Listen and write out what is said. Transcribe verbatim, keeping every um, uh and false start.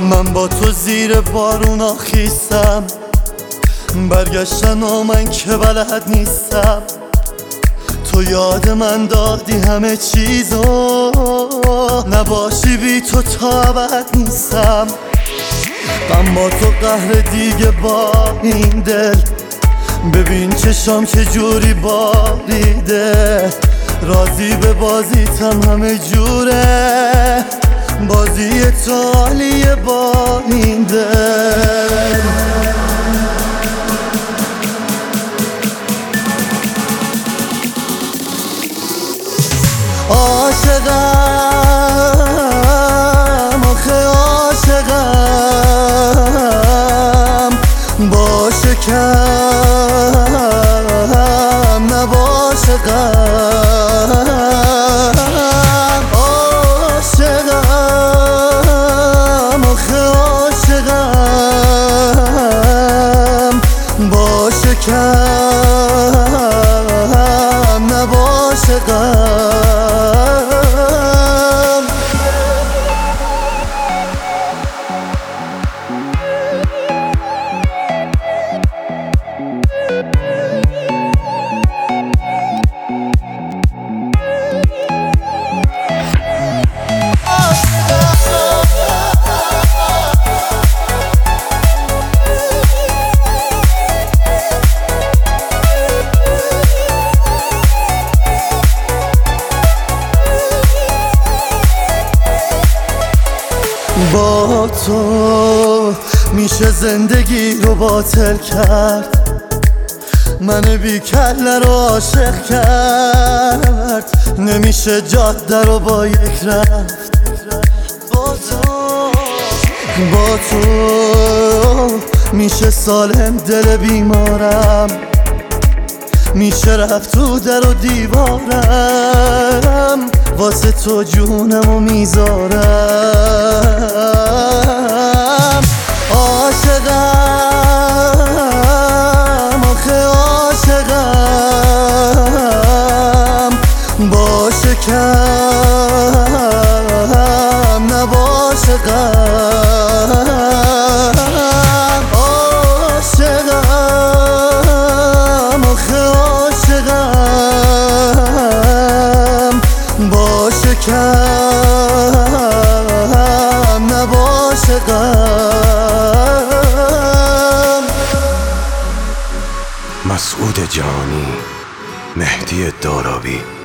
من با تو زیر بارونا خیستم، برگشتن و من که بلد نیستم. تو یاد من دادی همه چیزو، نباشی بی تو تا ابد نیستم. من با تو قهر دیگه با این دل، ببین چشام چجوری باریده. راضی به بازیتم همه جوره، بازی تو عالیه با این دل. عاشقم آخه عاشقم، باشه کم نباشه غم. عاشقم آخه عاشقم، باشه کم نباشه غم. با تو میشه زندگی رو باطل کرد، من بی کله رو عاشق کرد. نمیشه جاده رو با یک رفت، با تو با تو میشه سالم دل بیمارم، میشه رفت تو در و دیوارم، واسه تو جونمو میذارم. عاشقم آخه عاشقم، باشه کم نباشه غم. عاشقم آخه عاشقم، باشه کم نباشه غم. مسعود جانی، مهدی دارابی.